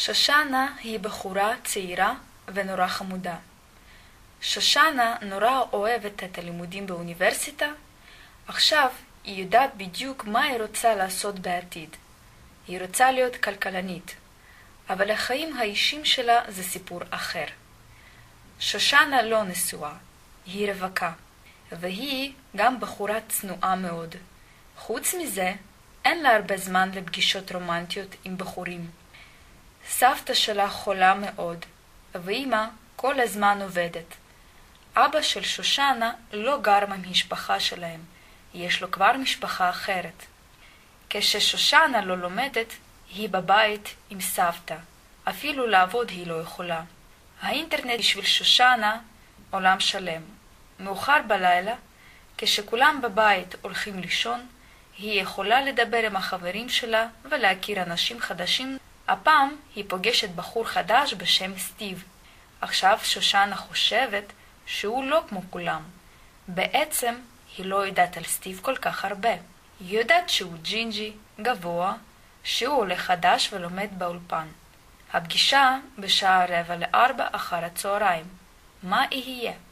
שושנה היא בחורה צעירה ונורא חמודה. שושנה נורא אוהבת את הלימודים באוניברסיטה. עכשיו היא יודעת בדיוק מה היא רוצה לעשות בעתיד. היא רוצה להיות כלכלנית, אבל החיים האישיים שלה זה סיפור אחר. שושנה לא נשואה, היא רווקה, והיא גם בחורה צנועה מאוד. חוץ מזה, אין לה הרבה זמן לפגישות רומנטיות עם בחורים. סבתא שלה חולה מאוד, ואמא כל הזמן עובדת. אבא של שושנה לא גר במשפחה שלהם, יש לו כבר משפחה אחרת. כששושנה לא לומדת, היא בבית עם סבתא. אפילו לעבוד היא לא יכולה. האינטרנט בשביל שושנה עולם שלם. מאוחר בלילה, כשכולם בבית הולכים לישון, היא יכולה לדבר עם החברים שלה ולהכיר אנשים חדשים. הפעם היא פוגשת בחור חדש בשם סטיב. עכשיו שושנה חושבת שהוא לא כמו כולם. בעצם היא לא יודעת על סטיב כל כך הרבה. היא יודעת שהוא ג'ינג'י, גבוה, שהוא עולה חדש ולומד באולפן. הפגישה בשעה 15:45 אחר הצהריים. מה יהיה?